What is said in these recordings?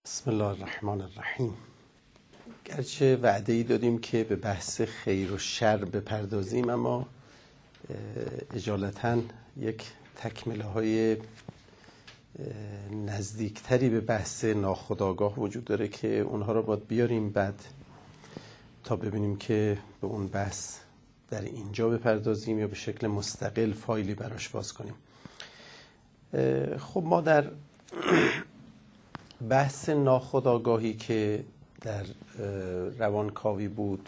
بسم الله الرحمن الرحیم. گرچه وعده‌ای دادیم که به بحث خیر و شر بپردازیم، اما اجالتاً یک تکمله های نزدیکتری به بحث ناخودآگاه وجود داره که اونها رو باید بیاریم بعد تا ببینیم که به اون بحث در اینجا بپردازیم یا به شکل مستقل فایلی براش باز کنیم. خب ما در بحث ناخودآگاهی که در روانکاوی بود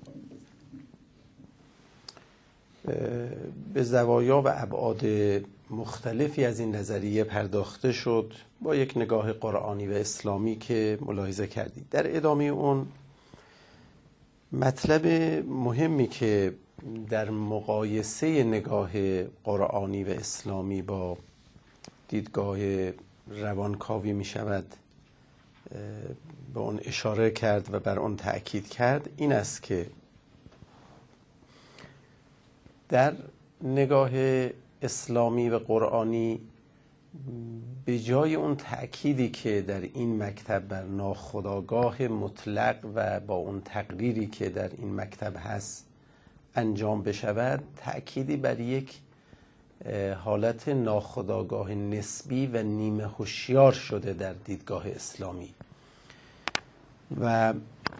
به زوایا و ابعاد مختلفی از این نظریه پرداخته شد با یک نگاه قرآنی و اسلامی که ملاحظه کردید. در ادامه اون مطلب مهمی که در مقایسه نگاه قرآنی و اسلامی با دیدگاه روانکاوی می شود به اون اشاره کرد و بر آن تأکید کرد این است که در نگاه اسلامی و قرآنی به جای اون تأکیدی که در این مکتب بر ناخودآگاه مطلق و با اون تقریری که در این مکتب هست انجام بشود، تأکیدی بر یک حالت ناخودآگاه نسبی و نیمه هوشیار شده در دیدگاه اسلامی و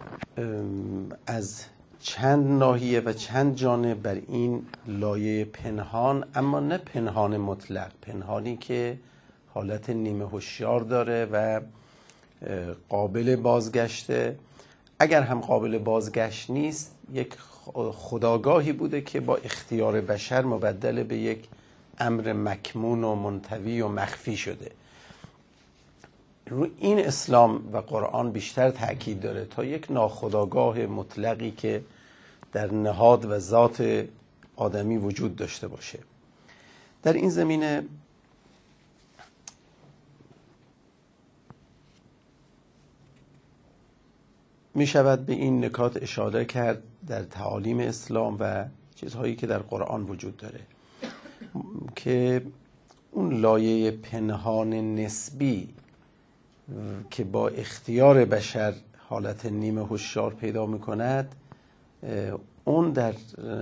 از چند ناحیه و چند جانب بر این لایه پنهان، اما نه پنهان مطلق، پنهانی که حالت نیمه هوشیار داره و قابل بازگشته، اگر هم قابل بازگشت نیست، یک خودآگاهی بوده که با اختیار بشر مبدل به یک امر مکمون و منطوی و مخفی شده. رو این اسلام و قرآن بیشتر تأکید داره تا یک ناخودآگاه مطلقی که در نهاد و ذات آدمی وجود داشته باشه. در این زمینه می شود به این نکات اشاره کرد در تعالیم اسلام و چیزهایی که در قرآن وجود داره که اون لایه پنهان نسبی که با اختیار بشر حالت نیمه هوشیار پیدا می‌کند، اون در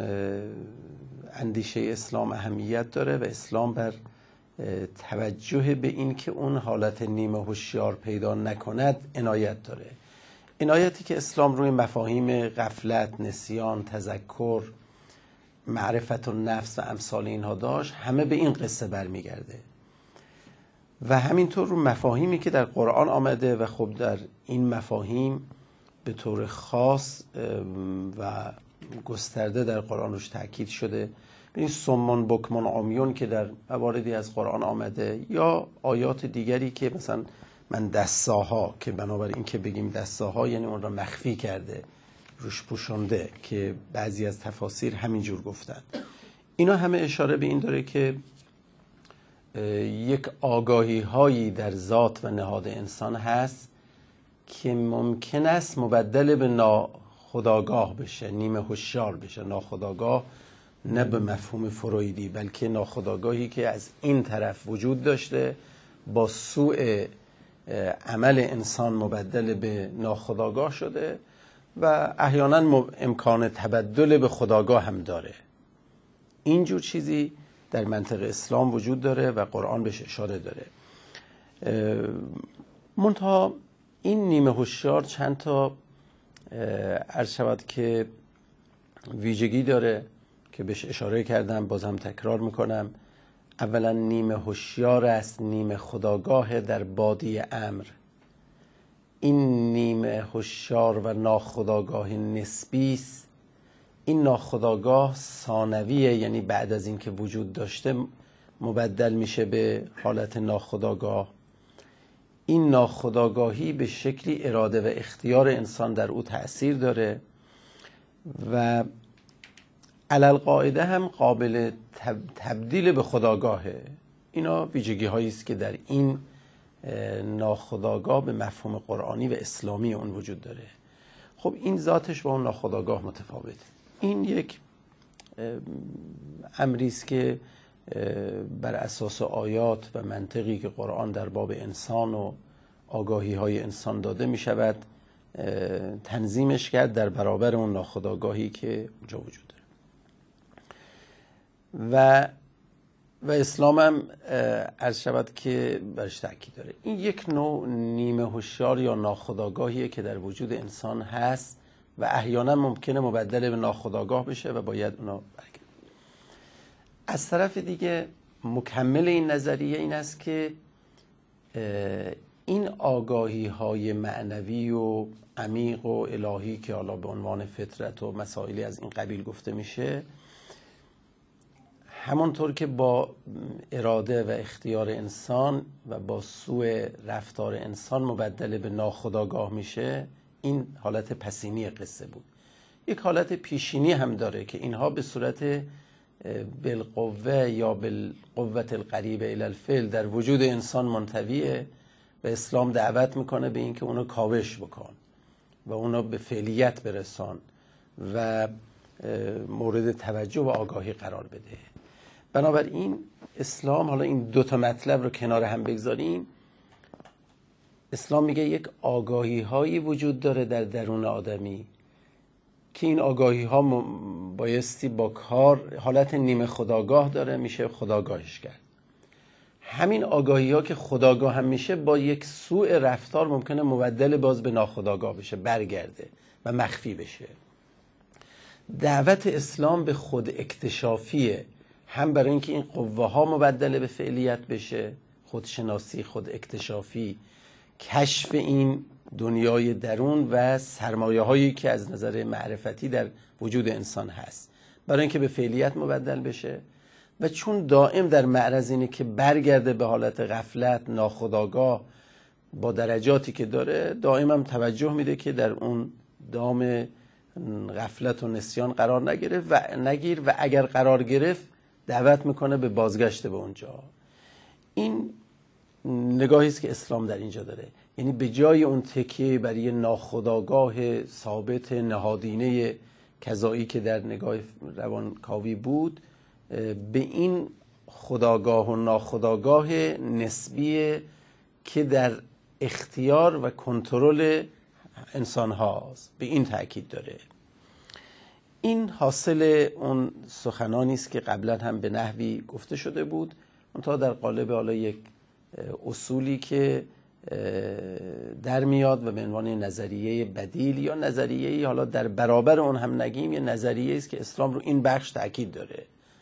اندیشه اسلام اهمیت داره و اسلام بر توجه به این که اون حالت نیمه هوشیار پیدا نکند عنایت داره. عنایتی که اسلام روی مفاهیم غفلت، نسیان، تذکر، معرفت النفس و امثال اینها داشت، همه به این قصه برمیگرده و همینطور رو مفاهیمی که در قرآن آمده و خب در این مفاهیم به طور خاص و گسترده در قرآن روش تأکید شده. این سمون بکمون عمیون که در مواردی از قرآن آمده یا آیات دیگری که مثلا من دستاها، که بنابراین این که بگیم دستاها یعنی اون را مخفی کرده، روش پوشنده، که بعضی از تفاسیر همینجور گفتن. اینا همه اشاره به این داره که یک آگاهی هایی در ذات و نهاد انسان هست که ممکن است مبدل به ناخودآگاه بشه، نیمه هوشیار بشه. ناخودآگاه نه به مفهوم فرویدی، بلکه ناخودآگاهی که از این طرف وجود داشته با سوء عمل انسان مبدل به ناخودآگاه شده و احیانا امکان تبدل به خودآگاه هم داره. اینجور چیزی در منطق اسلام وجود داره و قرآن بهش اشاره داره. منتها این نیمه هوشیار چند تا عرض شود که ویژگی داره که بهش اشاره کردم، بازم تکرار میکنم. اولا نیمه هوشیار است، نیمه خودآگاه در بادی امر. این نیمه هوشیار و ناخودآگاه نسبی است. این ناخودآگاه ثانویه، یعنی بعد از اینکه وجود داشته مبدل میشه به حالت ناخودآگاه. این ناخودآگاهی به شکلی اراده و اختیار انسان در او تأثیر داره و علالقاعده هم قابل تبدیل به خودآگاهه. اینا ویژگی هایی است که در این ناخودآگاه به مفهوم قرآنی و اسلامی اون وجود داره. خب این ذاتش با اون ناخودآگاه متفاوته. این یک امری است که بر اساس آیات و منطقی که قرآن در باب انسان و آگاهی های انسان داده می شود تنظیمش کرد در برابر اون ناخودآگاهی که اونجا وجود داره. و اسلام هم عرض شود که برش تاکید داره. این یک نوع نیمه هوشیار یا ناخودآگاهیه که در وجود انسان هست و احیانا ممکنه مبدل به ناخودآگاه بشه و باید اونا برگرد. از طرف دیگه مکمل این نظریه این است که این آگاهی های معنوی و عمیق و الهی که حالا به عنوان فطرت و مسائلی از این قبیل گفته میشه، همانطور که با اراده و اختیار انسان و با سوء رفتار انسان مبدل به ناخودآگاه میشه، این حالت پسینی قصه بود. یک حالت پیشینی هم داره که اینها به صورت بالقوه یا بالقوة القریبه الی الفعل در وجود انسان منطویه و اسلام دعوت میکنه به اینکه اونو کاوش بکن و اونو به فعلیت برسان و مورد توجه و آگاهی قرار بده. بنابراین اسلام، حالا این دوتا مطلب رو کنار هم بگذاریم، اسلام میگه یک آگاهی هایی وجود داره در درون آدمی که این آگاهی ها بایستی با کار حالت نیمه خودآگاه داره، میشه خودآگاهش کرد. همین آگاهی ها که خودآگاه هم میشه با یک سوء رفتار ممکنه مبدل باز به ناخودآگاه بشه، برگرده و مخفی بشه. دعوت اسلام به خود اکتشافیه، هم برای اینکه این قوه ها مبدل به فعلیت بشه، خودشناسی، خود اکتشافی، کشف این دنیای درون و سرمایه هایی که از نظر معرفتی در وجود انسان هست، برای اینکه به فعلیت مبدل بشه. و چون دائم در معرض اینه که برگرده به حالت غفلت، ناخودآگاه، با درجاتی که داره، دائم هم توجه میده که در اون دام غفلت و نسیان قرار نگیر و اگر قرار گرفت دعوت میکنه به بازگشت به اونجا. این نگاهی است که اسلام در اینجا داره، یعنی به جای اون تکیه برای ناخودآگاه ثابت نهادینه کذایی که در نگاه روانکاوی بود، به این خودآگاه و ناخودآگاه نسبی که در اختیار و کنترل انسان هاست، به این تأکید داره. این حاصل اون سخنانی است که قبلا هم به نحوی گفته شده بود، منتها در قالب حالا یک اصولی که در میاد و به عنوان نظریه بدیل یا نظریه حالا در برابر اون هم نگیم، یه نظریه است که اسلام رو این بخش تأکید داره.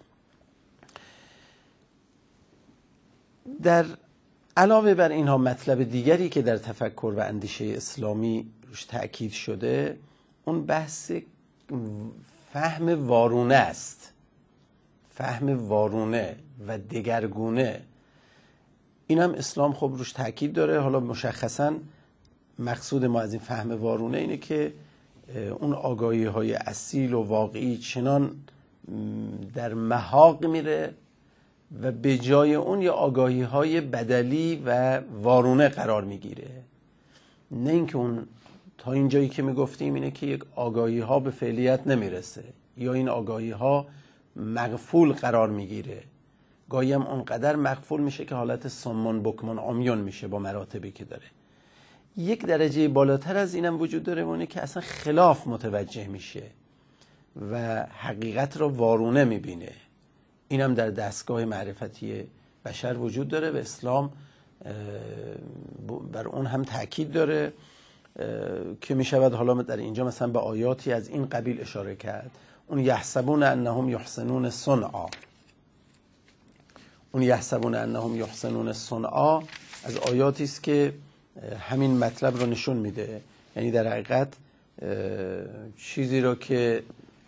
در علاوه بر اینها مطلب دیگری که در تفکر و اندیشه اسلامی روش تأکید شده، اون بحث فهم وارونه است، فهم وارونه و دگرگونه. این هم اسلام خب روش تأکید داره. حالا مشخصا مقصود ما از این فهم وارونه اینه که اون آگاهی های اصیل و واقعی چنان در محاق میره و به جای اون یه آگاهی های بدلی و وارونه قرار میگیره. نه اینکه اون تا این جایی که میگفتیم اینه که یک آگاهی ها به فعلیت نمیرسه یا این آگاهی ها مغفول قرار میگیره، گاهی هم اونقدر مغفول میشه که حالت صمون بکمون عمیون میشه با مراتبی که داره. یک درجه بالاتر از اینم وجود داره، اونه که اصلا خلاف متوجه میشه و حقیقت را وارونه میبینه. اینم در دستگاه معرفتی بشر وجود داره و اسلام بر اون هم تأکید داره که میشود حالا در اینجا مثلا به آیاتی از این قبیل اشاره کرد. اون یحسبون انهم یحسنون صنعا، اون یحسبون انهم یحسنون صنعا از آیاتی است که همین مطلب رو نشون میده. یعنی در حقیقت چیزی رو که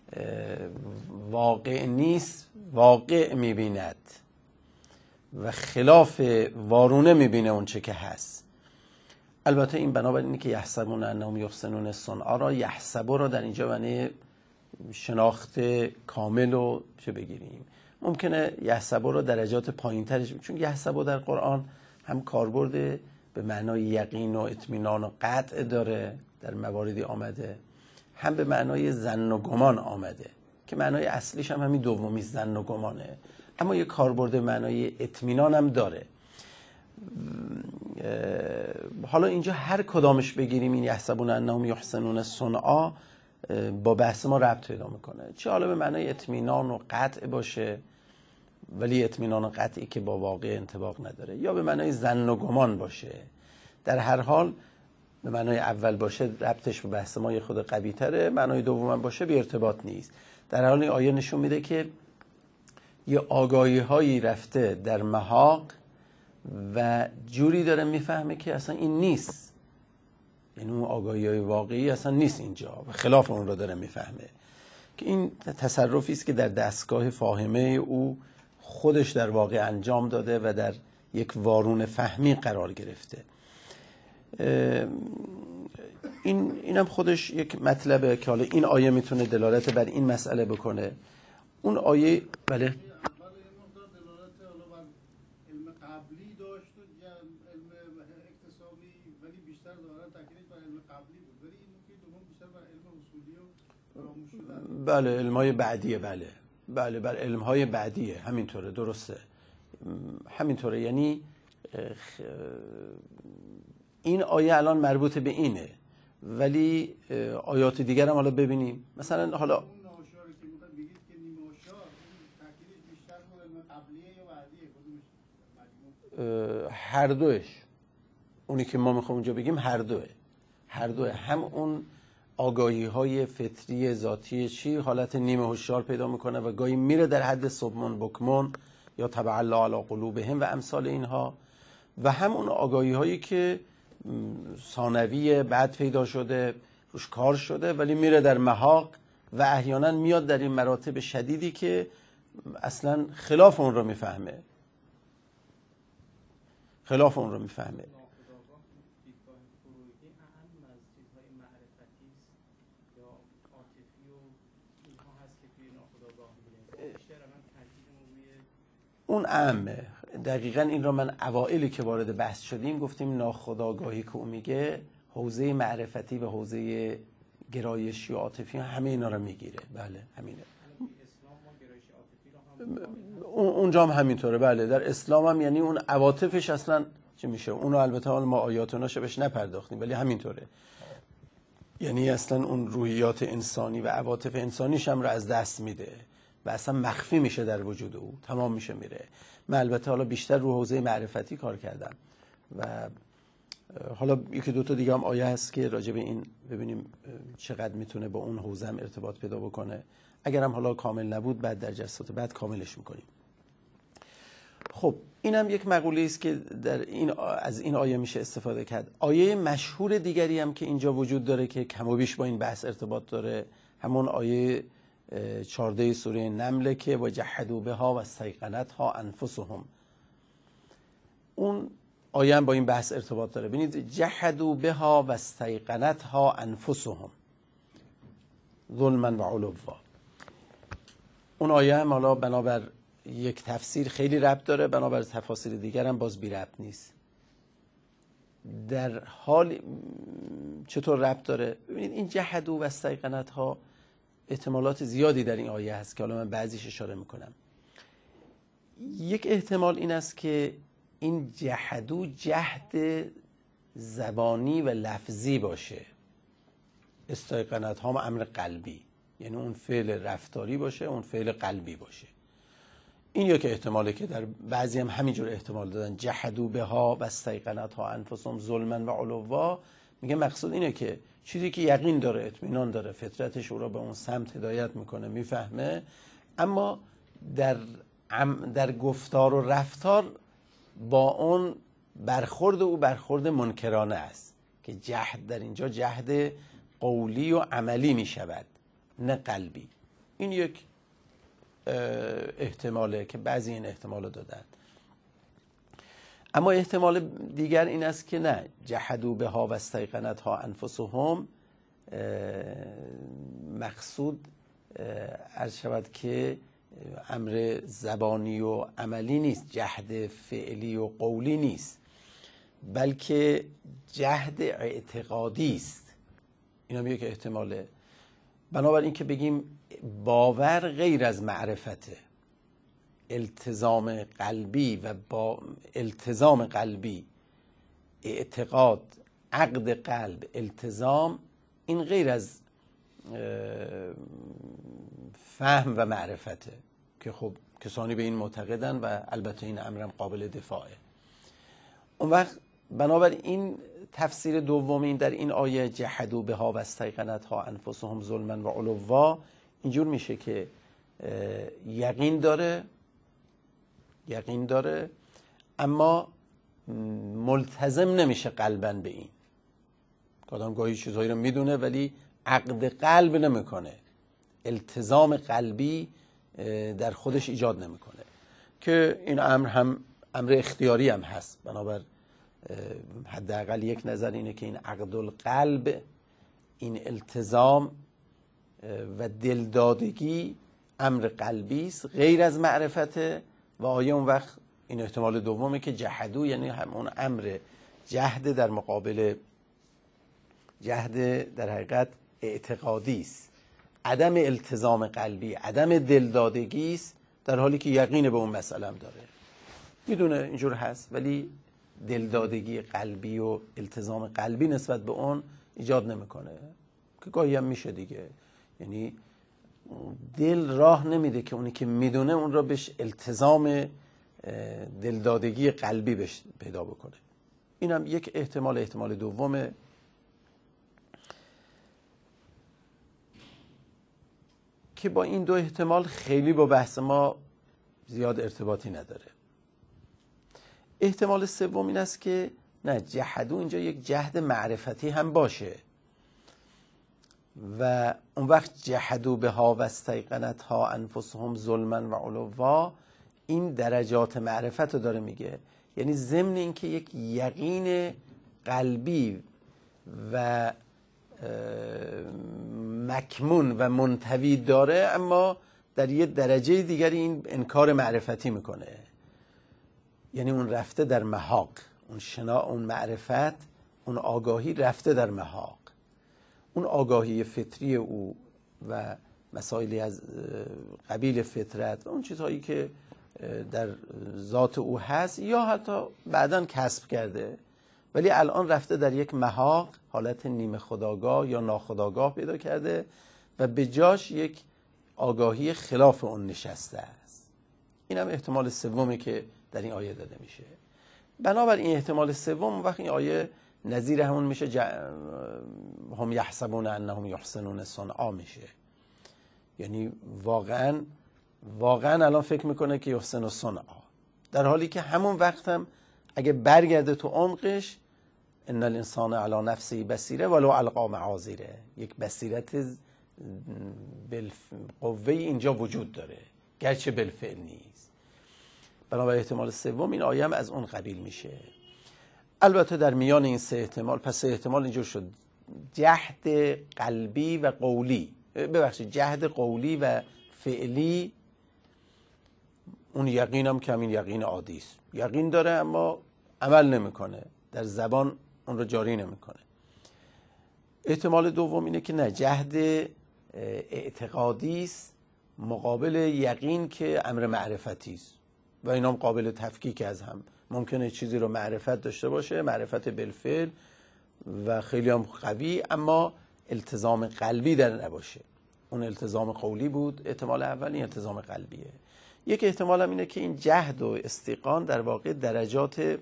واقع نیست واقع میبیند و خلاف وارونه میبینه اون چه که هست. البته این بنابراین اینه که یحسبون انهم یحسنون صنعا را، یحسبو را در اینجا معنی شناخت کامل رو چه بگیریم. ممکنه یحسبو رو درجات پایین ترش، چون یحسبو در قرآن هم کاربرد به معنای یقین و اطمینان و قطع داره، در مواردی آمده، هم به معنای ظن و گمان آمده که معنای اصلیش هم همین دومی ظن و گمانه، اما یه کاربرد معنای اطمینان هم داره. حالا اینجا هر کدامش بگیریم این یحسبون انهم یحسنون صنعا با بحث ما ربط پیدا میکنه، چه حالا به معنای اطمینان و قطع باشه ولی اطمینان و قطعی که با واقع انطباق نداره، یا به معنای ظن و گمان باشه. در هر حال به معنای اول باشه ربطش به بحث ما یه خود قوی تره، معنای دوم باشه بی ارتباط نیست. در حال این آیه نشون میده که یه آگاهی هایی رفته در محاق و جوری داره میفهمه که اصلا این نیست، یعنی اون آگاهی های واقعی اصلا نیست اینجا و خلاف اون رو داره میفهمه، که این تصرفی است که در دستگاه فاهمه او خودش در واقع انجام داده و در یک وارون فهمی قرار گرفته. اینم خودش یک مطلبه که حالا این آیه میتونه دلالت بر این مسئله بکنه. اون آیه بله بله علم‌های بعدیه، بله علم‌های بعدیه، همینطوره، درسته، همینطوره. یعنی این آیه الان مربوط به اینه، ولی آیات دیگر هم حالا ببینیم. مثلا حالا هر دوش، اونی که ما میخوام اونجا بگیم هر دوه، هم اون آگاهی های فطری ذاتی چی حالت نیمه هوشیار پیدا میکنه و گاهی میره در حد صمون بکمون یا تبع الله علی قلوبهم و امثال اینها، و هم اون آگاهی هایی که ثانوی بعد پیدا شده روش کار شده ولی میره در محاق و احیانا میاد در این مراتب شدیدی که اصلا خلاف اون رو میفهمه. اون عامه، دقیقاً این رو من اوائلی که وارد بحث شدیم گفتیم ناخودآگاهی که اون میگه حوزه معرفتی و حوزه گرایشی و عاطفی همه اینا رو میگیره. بله همینه. اونجا هم همینطوره. بله در اسلام هم یعنی اون عواطفش اصلا چه میشه، اونو البته حال ما آیاتوناش بهش نپرداختیم ولی همینطوره، یعنی اصلا اون روحیات انسانی و عواطف انسانیش هم رو از دست میده و اصلا مخفی میشه در وجود او، تمام میشه میره. من البته حالا بیشتر رو حوزه معرفتی کار کردم و حالا یکی دوتا دیگه هم آیه هست که راجع به این ببینیم چقدر میتونه با اون حوزه هم ارتباط پیدا بکنه. اگرم حالا کامل نبود بعد در جلسات بعد کاملش میکنیم. خب اینم یک مقوله است که در این از این آیه میشه استفاده کرد. آیه مشهور دیگری هم که اینجا وجود داره که کم و بیش با این بحث ارتباط داره، همون آیه 14 سوره نمل که و جحدوا بها و استیقنتها انفسهم. اون آیه هم با این بحث ارتباط داره. ببینید جحدوا بها و استیقنتها انفسهم ظلما و علوا. اون آیه هم حالا بنابر یک تفسیر خیلی ربط داره، بنابر تفاسیر دیگر هم باز بی ربط نیست. در حال چطور ربط داره؟ ببینید این جحدوا و استیقنتها احتمالات زیادی در این آیه هست که حالا من بعضیش اشاره میکنم. یک احتمال این است که این جحدو جهد زبانی و لفظی باشه، استیقنت ها امر قلبی، یعنی اون فعل رفتاری باشه، اون فعل قلبی باشه. این یک احتماله که در بعضی هم همینجور احتمال دادن. جحدوا بها و استیقنتها انفسهم ظلما و علوا، میگه مقصود اینه که چیزی که یقین داره، اطمینان داره، فطرتش او را به اون سمت هدایت میکنه، میفهمه، اما در گفتار و رفتار با اون برخورد او برخورد منکرانه است که جهد در اینجا جهد قولی و عملی میشود نه قلبی. این یک احتماله که بعضی این احتمالو دادن. اما احتمال دیگر این است که نه، جحدوا بها و استیقنتها انفسهم مقصود عرض شود که امر زبانی و عملی نیست، جهد فعلی و قولی نیست، بلکه جهد اعتقادی است. این هم یک احتماله. بنابراین که بگیم باور غیر از معرفته، التزام قلبی و با التزام قلبی اعتقاد، عقد قلب، التزام، این غیر از فهم و معرفته که خب کسانی به این معتقدن و البته این امرم قابل دفاعه. اون وقت بنابراین این تفسیر دوم این در این آیه جحدوا بها و استیقنتها انفسهم ظلما و علوا اینجور میشه که یقین داره اما ملتزم نمیشه قلباً به این. آدم گاهی چیزهایی رو میدونه ولی عقد قلب نمیکنه، التزام قلبی در خودش ایجاد نمیکنه که این امر هم امر اختیاری هم هست. بنابر حداقل یک نظر اینه که این عقد القلب، این التزام و دلدادگی امر قلبی است غیر از معرفته و آیه اون وقت این احتمال دومه که جحدو یعنی همون امر جهد در مقابل جهد در حقیقت اعتقادی است، عدم التزام قلبی، عدم دلدادگی است، در حالی که یقین به اون مسئله هم داره، میدونه اینجور هست ولی دلدادگی قلبی و التزام قلبی نسبت به اون ایجاد نمیکنه که گاهی هم میشه دیگه. یعنی دل راه نمیده که اونی که میدونه اون را بهش التزام دلدادگی قلبی بهش پیدا بکنه. اینم یک احتمال دومه که با این دو احتمال خیلی با بحث ما زیاد ارتباطی نداره. احتمال سوم این است که نه، جحدو اینجا یک جهد معرفتی هم باشه و اون وقت جحدوا بها و استیقنتها انفسهم ظلما و علوا این درجات معرفت رو داره میگه. یعنی ضمن این که یک یقین قلبی و مکمون و منطوی داره اما در یه درجه دیگری این انکار معرفتی میکنه. یعنی اون رفته در محاق، اون معرفت، اون آگاهی رفته در محاق. اون آگاهی فطری او و مسائلی از قبیل فطرت و اون چیزهایی که در ذات او هست یا حتی بعداً کسب کرده ولی الان رفته در یک محاق، حالت نیمه خودآگاه یا ناخودآگاه پیدا کرده و به جاش یک آگاهی خلاف اون نشسته است. این هم احتمال سومی که در این آیه داده میشه. بنابراین این احتمال سوم وقت این آیه نظیر همون میشه هم یحسبون انهم یحسنون صنعا میشه. یعنی واقعا الان فکر میکنه که یحسن صنعا، در حالی که همون وقت هم اگه برگرده تو عمقش ان الانسان علی نفسه بصیره ولو القا معاذیره، یک بصیرت بالقوه اینجا وجود داره گرچه بالفعل نیست. بنابراین احتمال سوم این آیه هم از اون قبیل میشه. البته در میان این سه احتمال، پس سه احتمال اینجور شد، جهد قلبی و قولی، جهد قولی و فعلی، اون یقین هم که همین یقین عادی است، یقین داره اما عمل نمیکنه، در زبان اون رو جاری نمیکنه. احتمال دوم اینه که نه، جهد اعتقادی است مقابل یقین که امر معرفتی است و اینا هم قابل تفکیک از هم. ممکنه چیزی رو معرفت داشته باشه، معرفت بالفعل و خیلی هم قوی، اما التزام قلبی در نباشه. اون التزام قولی بود احتمال اولی، التزام قلبیه. یک احتمال هم اینه که این جهد و استیقان در واقع درجات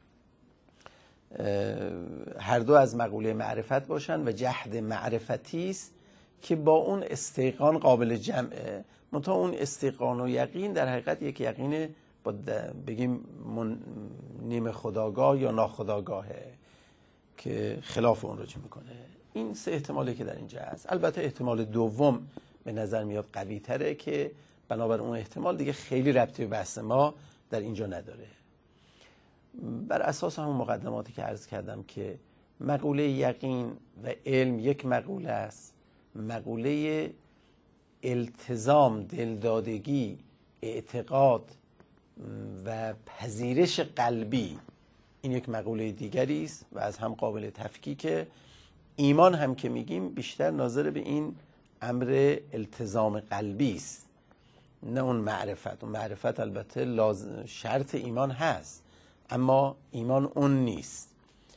هر دو از مقوله معرفت باشن و جهد معرفتی است که با اون استیقان قابل جمعه. منتها اون استیقان و یقین در حقیقت یک یقین با بگیم نیمه خودآگاه یا ناخودآگاهه که خلاف اون رجوع میکنه. این سه احتمالی که در اینجا هست. البته احتمال دوم به نظر میاد قوی تره که بنابر اون احتمال دیگه خیلی ربطی به بحث ما در اینجا نداره. بر اساس همون مقدماتی که عرض کردم که مقوله یقین و علم یک مقوله است، مقوله التزام، دلدادگی، اعتقاد و پذیرش قلبی این یک مقوله دیگری است و از هم قابل تفکیکه. ایمان هم که میگیم بیشتر ناظر به این امر التزام قلبی است نه اون معرفت. اون معرفت البته شرط ایمان هست اما ایمان اون نیست.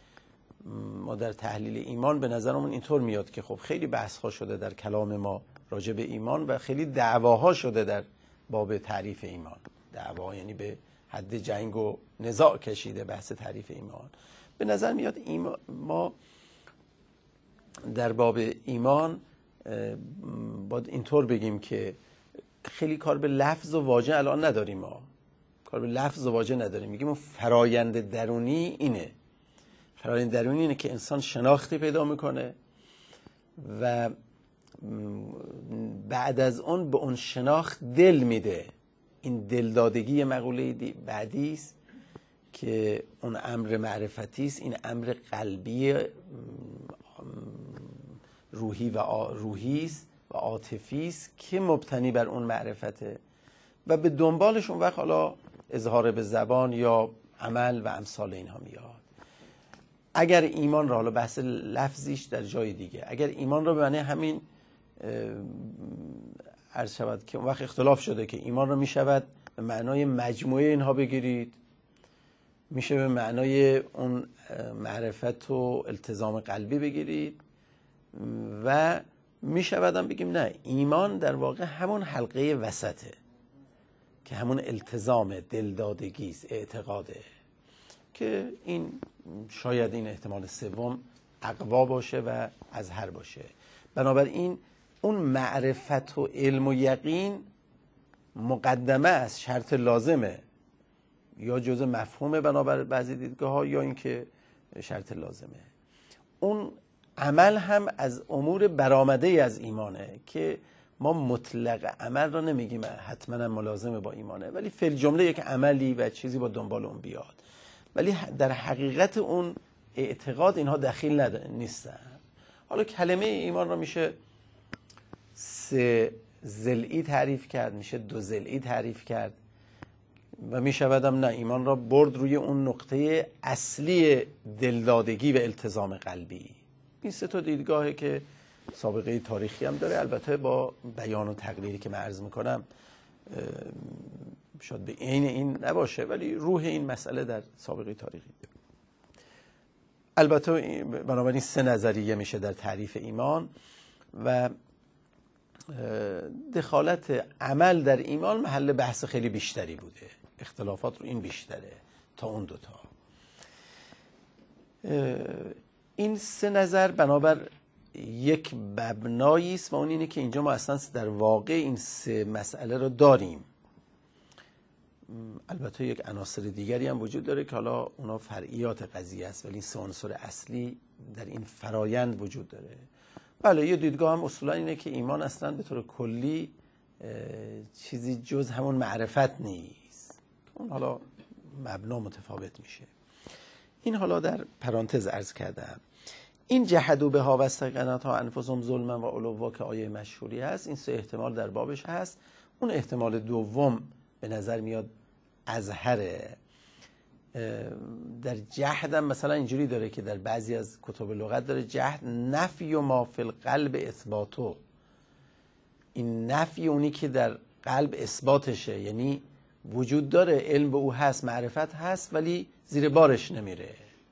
ما در تحلیل ایمان به نظرمون اینطور میاد که خب خیلی بحث ها شده در کلام ما راجع به ایمان و خیلی دعواها شده در باب تعریف ایمان. دعوا یعنی به حد جنگ و نزاع کشیده بحث تعریف ایمان. به نظر میاد ما در باب ایمان باید اینطور بگیم که خیلی کار به لفظ و واژه الان نداریم. ما کار به لفظ و واژه نداریم، میگیم فرایند درونی اینه. فرایند درونی اینه که انسان شناختی پیدا میکنه و بعد از اون به اون شناخت دل میده. این دلدادگی مقوله بعدی است که اون امر معرفتی است. این امر قلبی روحی است و عاطفی است که مبتنی بر اون معرفته و به دنبالش اون وقت حالا اظهار به زبان یا عمل و امثال اینها میاد. اگر ایمان را، حالا بحث لفظیش در جای دیگه، اگر ایمان را به معنی همین عرض شود که اون وقت اختلاف شده که ایمان را میشود به معنای مجموعه اینها بگیرید، میشه به معنای اون معرفت و التزام قلبی بگیرید و میشود هم بگیم نه، ایمان در واقع همون حلقه وسطه که همون التزام، دلدادگی است، اعتقاده، که این شاید این احتمال سوم اقوا باشه و ازهر باشه. بنابراین اون معرفت و علم و یقین مقدمه است، شرط لازمه، یا جزء مفهومه بنابر بعضی دیدگاه ها، یا اینکه شرط لازمه. اون عمل هم از امور برآمده از ایمانه که ما مطلق عمل را نمیگیم حتما ملازمه با ایمانه، ولی فی الجمله یک عملی و چیزی با دنبال اون بیاد، ولی در حقیقت اون اعتقاد اینها دخیل نیستن. حالا کلمه ایمان را میشه 3 ضلعی تعریف کرد، میشه 2 ضلعی تعریف کرد و میشودم نه، ایمان را برد روی اون نقطه اصلی دلدادگی و التزام قلبی. این 3 تا دیدگاهی که سابقه تاریخی هم داره، البته با بیان و تقریری که من عرض میکنم شاید به عین این نباشه، ولی روح این مسئله در سابقه تاریخی داره. البته بنابراین 3 نظریه میشه در تعریف ایمان و دخالت عمل در ایمان محل بحث خیلی بیشتری بوده. اختلافات رو این بیشتره تا اون 2 تا. این 3 نظر بنابر یک مبنایی است و اون اینه که اینجا ما اصلا در واقع این 3 مسئله رو داریم. البته یک عناصر دیگری هم وجود داره که حالا اونا فرعیات قضیه است، ولی این 3 عنصر اصلی در این فرایند وجود داره. بله، یه دیدگاه هم اصولا اینه که ایمان اصلا به طور کلی چیزی جز همون معرفت نیست. اون حالا مبنا متفاوت میشه. این حالا در پرانتز عرض کردم. این جحدوا بها و استیقنتها انفسهم ظلما و علوا که آیه مشهوری هست، این 3 احتمال در بابش هست. اون احتمال دوم به نظر میاد ازهره. در جحد هم مثلا اینجوری داره که در بعضی از کتب لغت داره جحد نفی و ما فی القلب اثباتو. این نفی اونی که در قلب اثباتشه، یعنی وجود داره، علم به او هست، معرفت هست، ولی زیر بارش نمیره.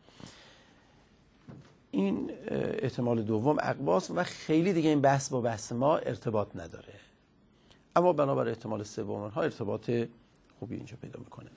این احتمال دوم اقواست و خیلی دیگه این بحث با بحث ما ارتباط نداره. اما بنابر احتمال سوم ها ارتباط خوبی اینجا پیدا میکنه.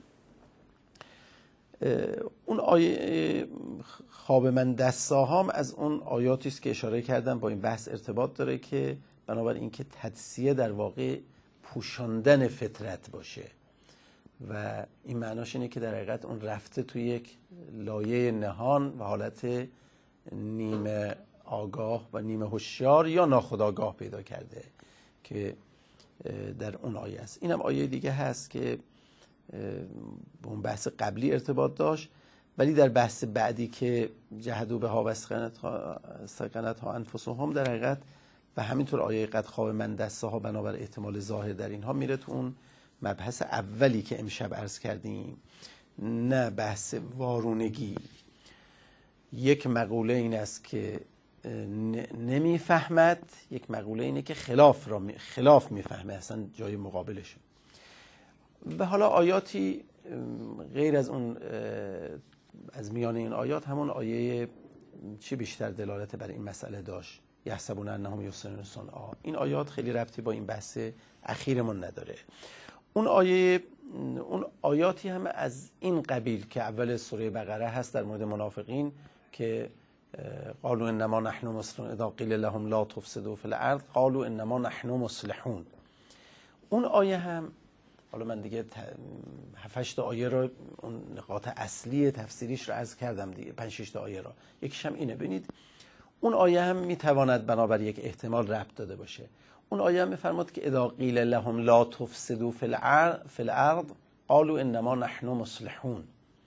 اون آیه خواب من دستاهام از اون آیاتی است که اشاره کردم با این بحث ارتباط داره که بنابر اینکه تجسیه در واقع پوشاندن فطرت باشه و این معناش اینه که در حقیقت اون رفته توی یک لایه نهان و حالت نیمه آگاه و نیمه هوشیار یا ناخودآگاه پیدا کرده که در اون آیه است. اینم آیه دیگه هست که به اون بحث قبلی ارتباط داشت، ولی در بحث بعدی که جحدوا بها و استیقنتها انفسهم در حقیقت و همینطور آیه قد خواب من دستها بنابر احتمال ظاهر در اینها میره تو اون مبحث اولی که امشب عرض کردیم، نه بحث وارونگی. یک مقوله این است که نمیفهمد، یک مقوله اینه که خلاف میفهمه، اصلا جای مقابلشه. و حالا آیاتی غیر از اون، از میان این آیات همون آیه چی بیشتر دلالت بر این مسئله داشت؟ یحسبون انهم یحسنون صنعا. این آیات خیلی ربطی با این بحث اخیرمون نداره. اون آیاتی هم از این قبیل که اول سوره بقره هست در مورد منافقین که قالوا انما نحن مصلحون اذا قیل لهم لا تفسدوا فی الارض قالوا انما نحن مصلحون. اون آیه هم، حالا من دیگه 7-8 آیه رو، اون نقاط اصلی تفسیریش رو عرض کردم دیگه، 5-6 آیه رو. یکیش هم اینه. ببینید اون آیه هم میتواند بنابر یک احتمال ربط داده باشه. اون آیه هم میفرماد که اذا قیل لهم لا تفسدوا فی الارض قالوا انما نحن مصلحون.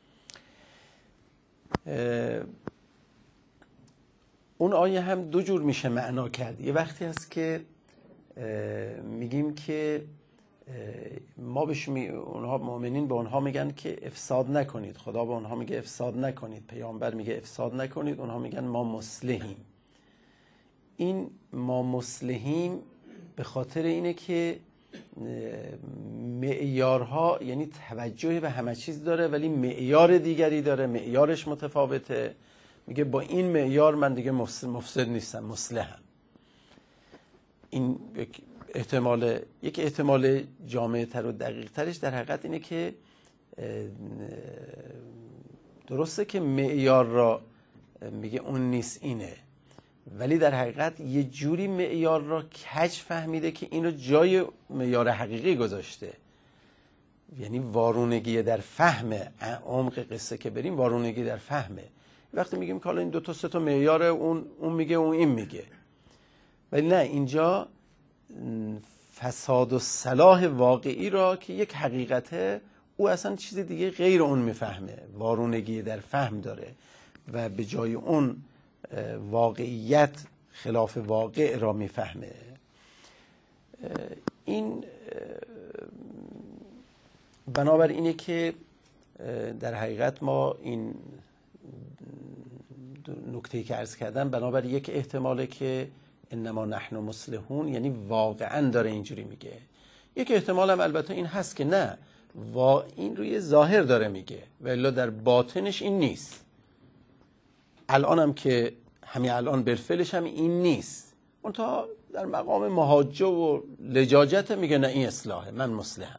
اون آیه هم دو جور میشه معنا کرد. یه وقتی هست که میگیم که ما اونها مؤمنین به اونها میگن که افساد نکنید، خدا به اونها میگه افساد نکنید، پیامبر میگه افساد نکنید، اونها میگن ما مصلحیم. این ما مصلحیم به خاطر اینه که معیارها، یعنی توجه به همه چیز داره ولی معیار دیگری داره، معیارش متفاوته. میگه با این معیار من دیگه مفسد نیستم، مصلحم. این یک احتمال جامع تر و دقیق ترش در حقیقت اینه که درسته که معیار را میگه اون نیست اینه، ولی در حقیقت یه جوری معیار را کج فهمیده که اینو جای معیار حقیقی گذاشته. یعنی وارونگی در فهم، عمق قصه که بریم وارونگی در فهمه. وقتی میگیم که حالا این 2-3 معیار، اون میگه اون این میگه، ولی نه، اینجا فساد و صلاح واقعی را که یک حقیقته، او اصلا چیز دیگه غیر اون میفهمه، وارونگی در فهم داره و به جای اون واقعیت خلاف واقع را میفهمه. این بنابر اینه که در حقیقت ما این نکته‌ای که عرض کردم بنابر یک احتماله که انما نحن مصلحون، یعنی واقعا داره اینجوری میگه. یک احتمال هم البته این هست که نه، این روی ظاهر داره میگه ولی در باطنش این نیست. الان هم که همین الان بالفعلش هم این نیست، منتها در مقام محاجه و لجاجت میگه نه این اصلاحه، من مصلحم.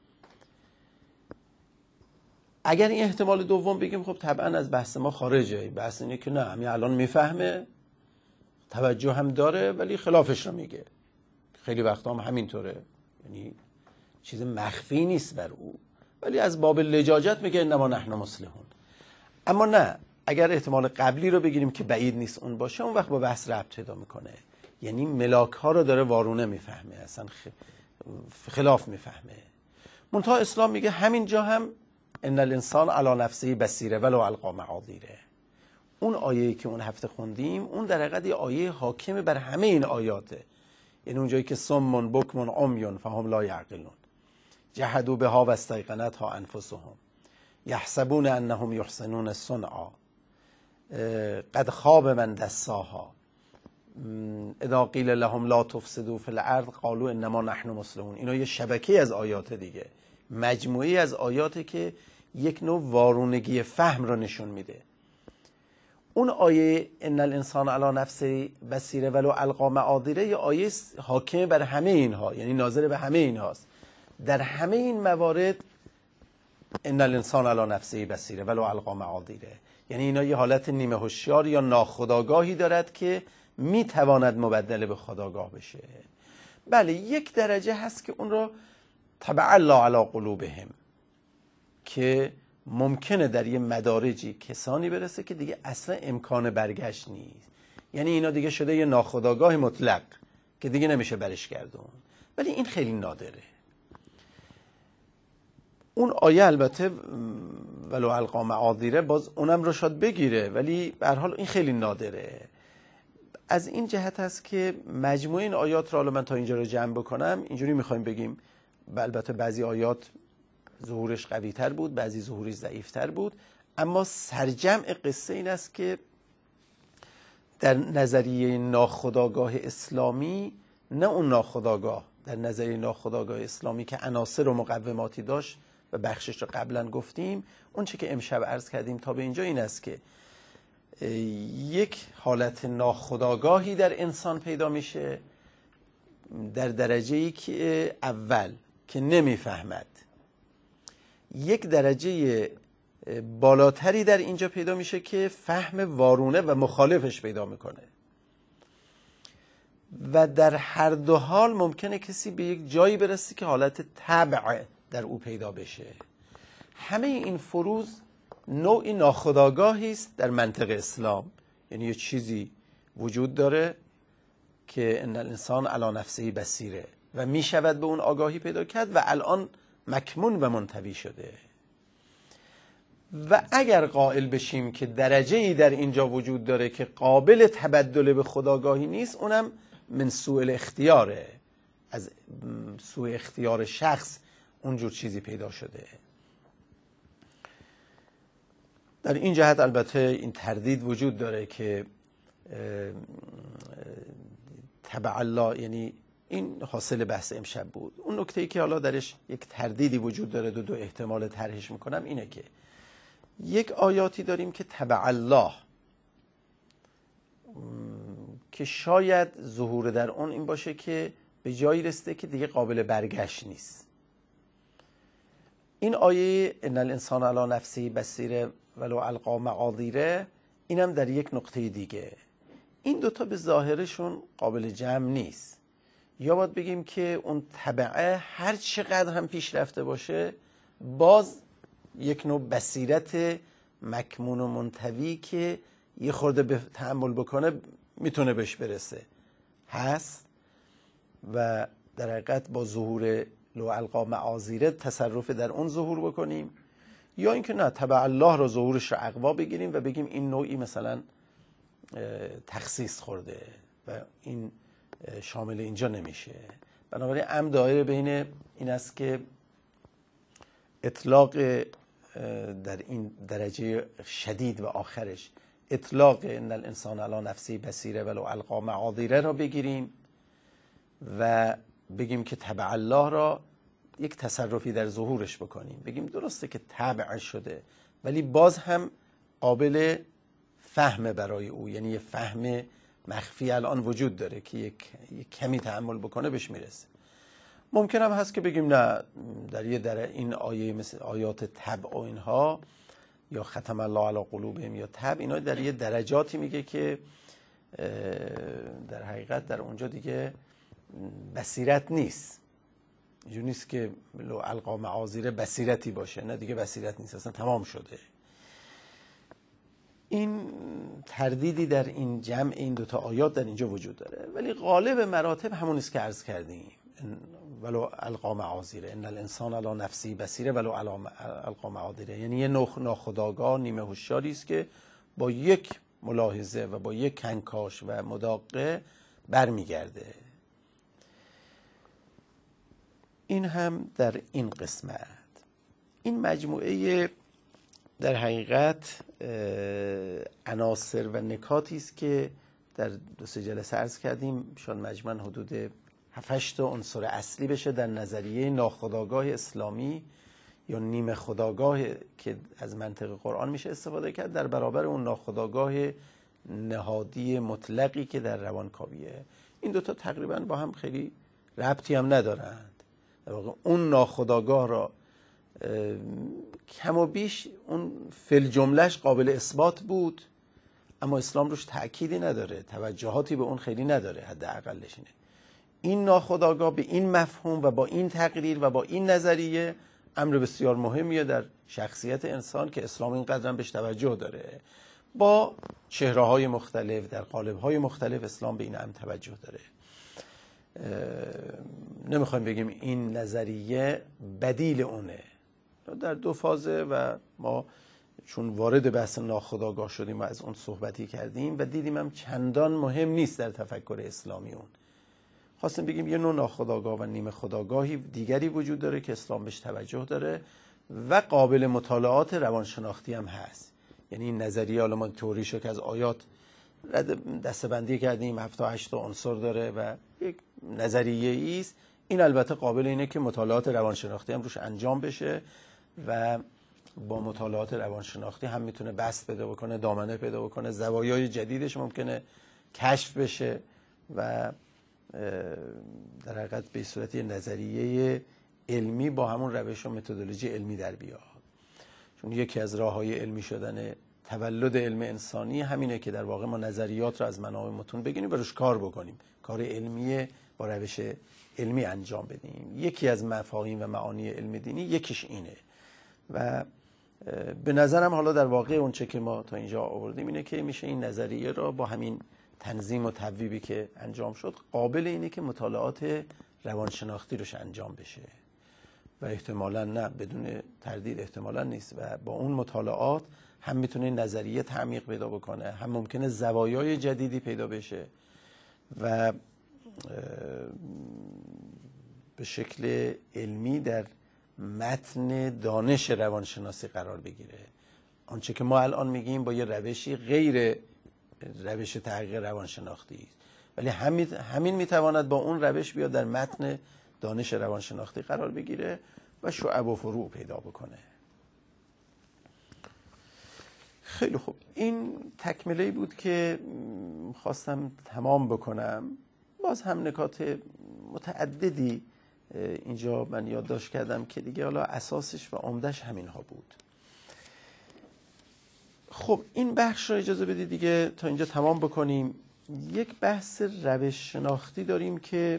اگر این احتمال دوم بگیم خب طبعا از بحث ما خارجه. بحث اینه که نه، همین الان میفهمه، توجه هم داره ولی خلافش رو میگه. خیلی وقتا هم همینطوره، یعنی چیز مخفی نیست بر او، ولی از باب لجاجت میگه انما نحن مصلحون. اما نه، اگر احتمال قبلی رو بگیریم که بعید نیست اون باشه، اون وقت با بحث ربط پیدا میکنه. یعنی ملاک ها رو داره وارونه میفهمه، اصلا خلاف میفهمه. منتها اسلام میگه همین جا هم ان الانسان علی نفسه بصیره ولو القی معاذیره. اون آیه‌ای که اون هفته خوندیم، اون در حقیقت یه آیه حاکم بر همه این آیاته. یعنی اونجایی که صم بکم عمی فهم لا یعقلون جحدوا بها و استیقنتها انفسهم یحسبون انهم یحسنون صنعا قد خاب من دساها اذا قیل لهم لا تفسدوا فی الارض قالوا انما نحن مصلحون. اینا یه شبکه از آیات دیگه، مجموعی از آیاته که یک نوع وارونگی فهم را نشون میده. اون آیه ان الانسان علی نفسه بصیره ولو القی معاذیره یه آیه حاکم بر همه اینها، یعنی ناظر به همه اینهاست. در همه این موارد ان الانسان علی نفسه بصیره ولو القی معاذیره، یعنی اینا یه حالت نیمه هوشیار یا ناخودآگاهی دارد که میتواند مبدل به خودآگاه بشه. بله، یک درجه هست که اون رو طبع الله علی قلوبهم، که ممکنه در یه مدارجی کسانی برسه که دیگه اصلا امکان برگشت نیست. یعنی اینا دیگه شده یه ناخودآگاه مطلق که دیگه نمیشه برش گردون، ولی این خیلی نادره. اون آیه البته ولو القی معاذیره باز اونم رو شاید بگیره، ولی به هر حال این خیلی نادره. از این جهت هست که مجموع این آیات را من تا اینجا رو جمع بکنم اینجوری میخوایم بگیم. البته بعضی آیات ظهورش قوی تر بود، بعضی ظهورش ضعیف تر بود، اما سرجمع قصه این است که در نظریه ناخودآگاه اسلامی، نه اون ناخودآگاه، در نظریه ناخودآگاه اسلامی که عناصر و مقوماتی داشت و بخشش رو قبلا گفتیم، اون چه که امشب عرض کردیم تا به اینجا این است که یک حالت ناخودآگاهی در انسان پیدا میشه در درجه‌ای که اول که نمیفهمد، یک درجه بالاتری در اینجا پیدا میشه که فهم وارونه و مخالفش پیدا میکنه و در هر دو حال ممکنه کسی به یک جایی برسه که حالت طبع در او پیدا بشه. همه این فروز نوعی ناخودآگاهی است در منطق اسلام، یعنی یه چیزی وجود داره که ان الانسان علی نفسه بصیره و می شود به اون آگاهی پیدا کرد و الان مکمون و منطوی شده. و اگر قائل بشیم که درجه‌ای در اینجا وجود داره که قابل تبدل به خودآگاهی نیست، اونم من سوء الاختیاره، از سوء اختیار شخص اونجور چیزی پیدا شده. در این جهت البته این تردید وجود داره که تبع الله، یعنی این حاصل بحث امشب بود. اون نکته‌ای که حالا درش یک تردیدی وجود داره، دو احتمال طرحش میکنم، اینه که یک آیاتی داریم که تبع الله که شاید ظهور در اون این باشه که به جایی رسیده که دیگه قابل برگشت نیست. این آیه ان الانسان علی نفسه بصیره ولو القی معاذیره، اینم در یک نقطه دیگه. این دوتا به ظاهرشون قابل جمع نیست. یا باید بگیم که اون تبعه هر چقدر هم پیش رفته باشه باز یک نوع بصیرت مکمون و منطوی که یه خورده به تأمل بکنه میتونه بهش برسه هست و در حقیقت با ظهور لو القا معاذیره تصرف در اون ظهور بکنیم، یا اینکه نه تبع الله را ظهورش را اقوا بگیریم و بگیم این نوعی مثلا تخصیص خورده و این شامل اینجا نمیشه. بنابراین امر دایره بین این است که اطلاق در این درجه شدید و آخرش اطلاق ان الانسان علی نفسه بصیره ولو القی معاذیره را بگیریم و بگیم که تبع الله را یک تصرفی در ظهورش بکنیم، بگیم درسته که تبع شده ولی باز هم قابل فهم برای او، یعنی یه فهم مخفی الان وجود داره که یک کمی تأمل بکنه بهش میرسه. ممکن هم هست که بگیم نه در این آیه مثل آیات تبع و اینها یا ختم الله علی قلوبهم یا تبع، اینا در یه درجاتی میگه که در حقیقت در اونجا دیگه بصیرت نیست. اینجور نیست که لو القا معاذیره بصیرتی باشه، نه دیگه بصیرت نیست، اصلا تمام شده. این تردیدی در این جمع این دوتا آیات در اینجا وجود داره، ولی غالب مراتب همون است که عرض کردیم، ولو القا معاذیره ان الانسان علی نفسه بصیره ولو القا معاذیره، یعنی یه ناخودآگاه نیمه هوشیاری است که با یک ملاحظه و با یک کنکاش و مداقه برمیگرده. این هم در این قسمت. این مجموعه در حقیقت عناصر و نکاتی است که در 2-3 جلسه عرض کردیم، شاید مجموعاً حدود 7-8 تا عنصر اصلی بشه در نظریه ناخودآگاه اسلامی یا نیمه خودآگاه که از منطق قرآن میشه استفاده کرد در برابر اون ناخودآگاه نهادی مطلقی که در روانکاویه. این دوتا تقریباً با هم خیلی ربطی هم ندارند. در واقع اون ناخودآگاه را کم و بیش اون فل جملهش قابل اثبات بود، اما اسلام روش تأکیدی نداره، توجهاتی به اون خیلی نداره، حداقلش اینه. این ناخودآگاه به این مفهوم و با این تقریر و با این نظریه امر بسیار مهمیه در شخصیت انسان که اسلام اینقدر هم بهش توجه داره. با چهره‌های مختلف در قالب‌های مختلف اسلام به این امر توجه داره. نمیخوایم بگیم این نظریه بدیل اونه، در 2 فازه و ما چون وارد بحث ناخودآگاه شدیم و از اون صحبتی کردیم و دیدیم هم چندان مهم نیست در تفکر اسلامی اون. خواستیم بگیم یه نوع ناخودآگاه و نیمه خودآگاهی دیگری وجود داره که اسلام بهش توجه داره و قابل مطالعات روانشناختی هم هست. یعنی این نظریه حالا ما تئوریشو که از آیات دسته‌بندی کردیم 7-8 تا عنصر داره و یک نظریه است. این البته قابل اینه که مطالعات روانشناختی هم روش انجام بشه و با مطالعات روانشناختی هم میتونه بسط پیدا بکنه، دامنه پیدا بکنه، زوایای جدیدش ممکنه کشف بشه و در حقیقت به صورت نظریه علمی با همون روش و متدولوژی علمی در بیاد. چون یکی از راه‌های علمی شدن تولد علم انسانی همینه که در واقع ما نظریات رو از منابع متون بگیریم و روش کار بکنیم، کار علمی با روش علمی انجام بدیم. یکی از مفاهیم و معانی علم دینی یکیش اینه و به نظرم حالا در واقع اون چه که ما تا اینجا آوردیم اینه که میشه این نظریه را با همین تنظیم و تبویبی که انجام شد قابل اینه که مطالعات روانشناختی روش انجام بشه و احتمالاً نه، بدون تردید احتمالاً نیست و با اون مطالعات هم میتونه نظریه تعمیق پیدا بکنه، هم ممکنه زوایای جدیدی پیدا بشه و به شکل علمی در متن دانش روانشناسی قرار بگیره. آنچه که ما الان میگیم با یه روشی غیر روش تحقیق روانشناختی است، ولی همین میتواند با اون روش بیاد در متن دانش روانشناختی قرار بگیره و شعب و فروع پیدا بکنه. خیلی خوب، این تکمله‌ای بود که خواستم تمام بکنم. باز هم نکات متعددی اینجا من یادداشت کردم که دیگه حالا اساسش و عمدش همین ها بود. خب این بخش رو اجازه بدید دیگه تا اینجا تمام بکنیم. یک بحث روش شناختی داریم که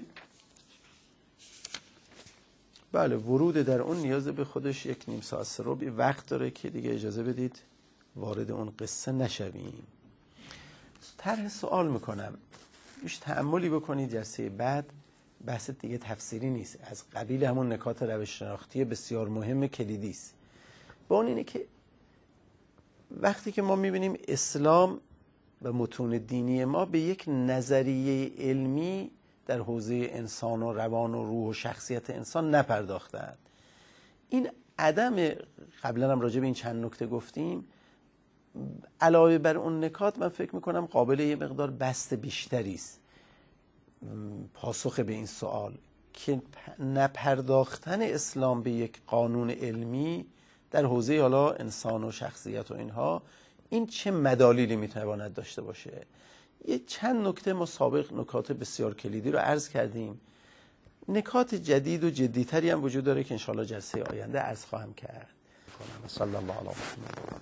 بله ورود در اون نیاز به خودش یک نیم ساعت سربی وقت داره که دیگه اجازه بدید وارد اون قصه نشویم. طرح سوال میکنم، بیش تأملی بکنید. جلسه بعد بحث دیگه تفسیری نیست، از قبیل همون نکات روش شناختی بسیار مهم کلیدی است. با اون اینه که وقتی که ما میبینیم اسلام و متون دینی ما به یک نظریه علمی در حوزه انسان و روان و روح و شخصیت انسان نپرداختند، این عدم، قبلا هم راجع به این چند نکته گفتیم، علاوه بر اون نکات من فکر میکنم قابل یه مقدار بسط بیشتری است پاسخ به این سوال که نپرداختن اسلام به یک قانون علمی در حوزه حالا انسان و شخصیت و اینها، این چه مدالیلی میتواند داشته باشه. یه چند نکته ما سابق نکات بسیار کلیدی رو عرض کردیم، نکات جدید و جدیتری هم وجود داره که انشاءالله جلسه آینده عرض خواهم کرد. صلی الله علیه و سلم.